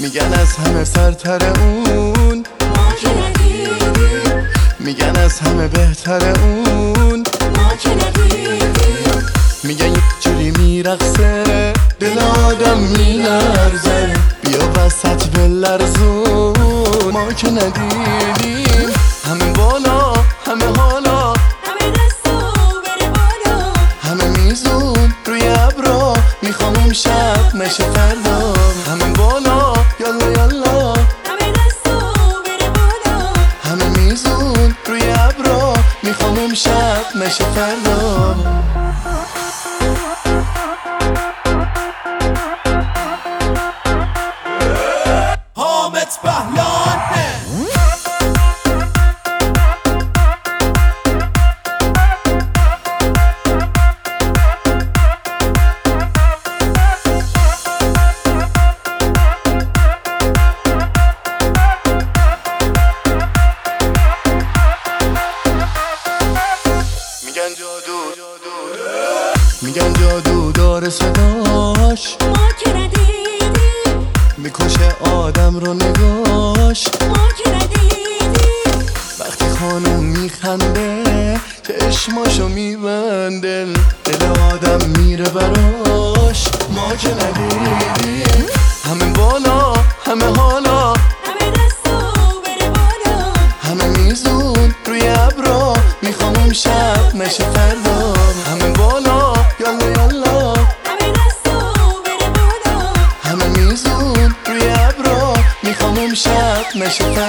میگن از همه سرتر اون، ما که ندیدیم. میگن از همه بهتر اون، ما که ندیدیم. میگن یک جوری میرقصه دل آدم میلرزه، بیا وسط بلرزون. ما که ندیدیم همه بالا همه حالا، همه دستو بره بالا، همه میزون روی ابرا، میخوام اون شب نشه فردا. همه بالا یالا یالا، همه دستو بره بالا. همه میزون روی ابرا، میخوام اون شب نشه فردا. حامد پهلان میگن جادو، میگن جادو داره صداش، ما که ندیدیم. میکشه آدم رو نگاش. ما که ندیدیم. وقتی خانوم میخنده چشماشو میبنده، دل آدم میره براش. ما که ندیدیم همه بالا همه حالا، همه دستو بره بالا، همه میزون روی ابرا، میخوام اون شب نشه فردا. همه بالا یالا یالا، همه دستو بره بالا. همه میزون روی ابرا، میخوام اون شب نشه فردا.